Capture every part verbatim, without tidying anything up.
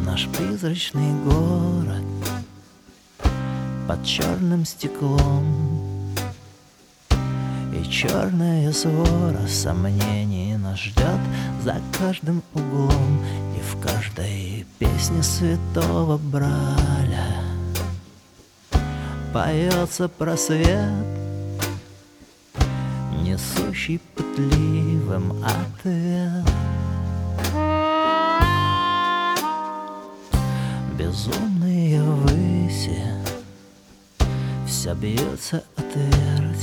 Наш призрачный город под черным стеклом, и черная свора сомнений нас ждет за каждым углом. И в каждой песне святого Браля поется про свет, несущий пытливым ответ. Безумные выси, вся бьется о твердь.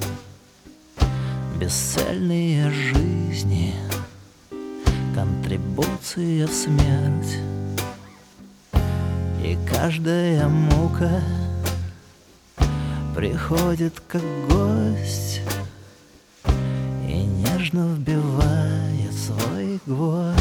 Бесцельные жизни, контрибуция в смерть. И каждая мука приходит как гость и нежно вбивает свой гвоздь.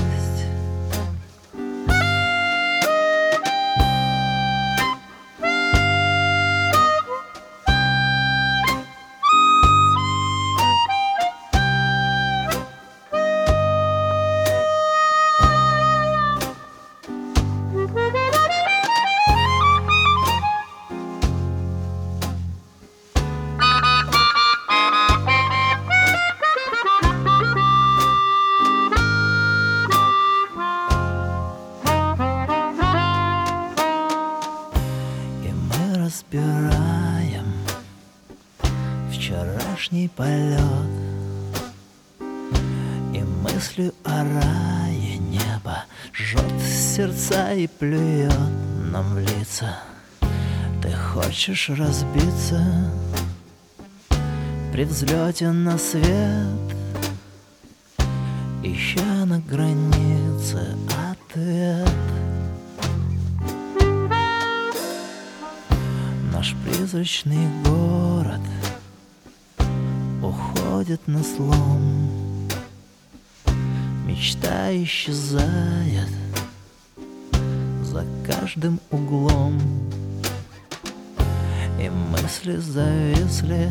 Разбираем вчерашний полет, и мыслью о рае небо жжет сердца и плюет нам в лица. Ты хочешь разбиться при взлете на свет, ища на границе ответ. Наш призрачный город уходит на слом, мечта исчезает за каждым углом, и мысли зависли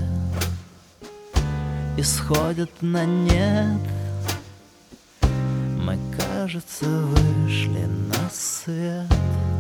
и сходят на нет. Мы, кажется, вышли на свет.